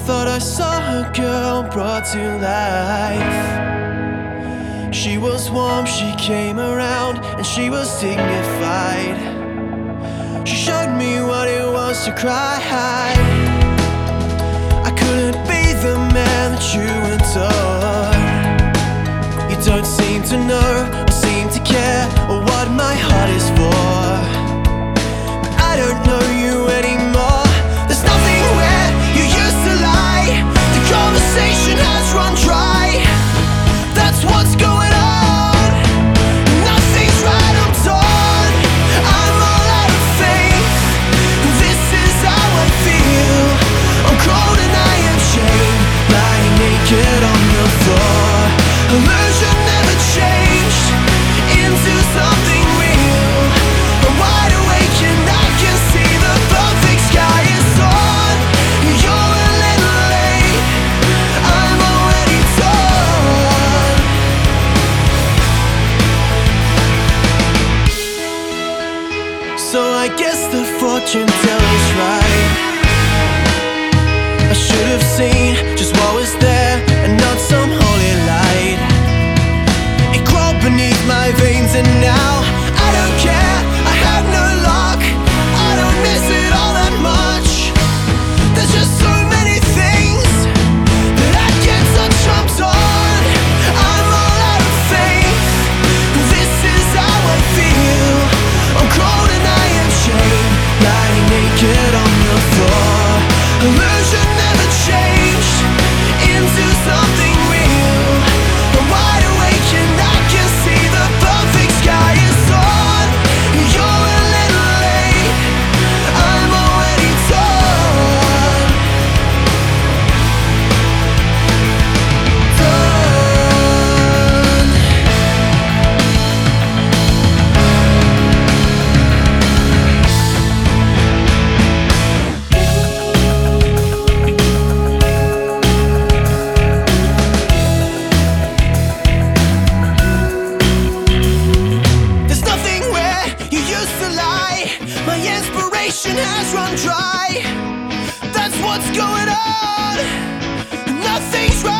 thought I saw a girl brought to life. She was warm, she came around, and she was dignified. She showed me what it was to cry. I couldn't be the man that you adore. You don't seem to know or seem to care or what my heart is for. But I don't know you anymore. There's nothing where you used to lie. The conversation has run dry. That's what's going on. Nothing's right, I'm torn. I'm all out of faith. This is how I feel. I'm cold and I am shamed, lying naked on the floor. Illusion never changed into something real. I'm wide awake and I can see the perfect sky is on. You're a little late, I'm already torn. So I guess the fortune teller's right. I should have seen just what was there and not some holy light. It crawled beneath my veins and now I don't care, I have no luck. I don't miss it all that much. There's just so many things that I can't touch, I'm torn. I'm all out of faith. This is how I feel. I'm cold and I am shamed, lying naked on the floor. Illusion never changed into something real. I'm wide awake and I can see the perfect sky is on. You're a little late, I'm already torn. There's nothing where you used to lie. My inspiration has run dry. That's what's going on. Nothing's right.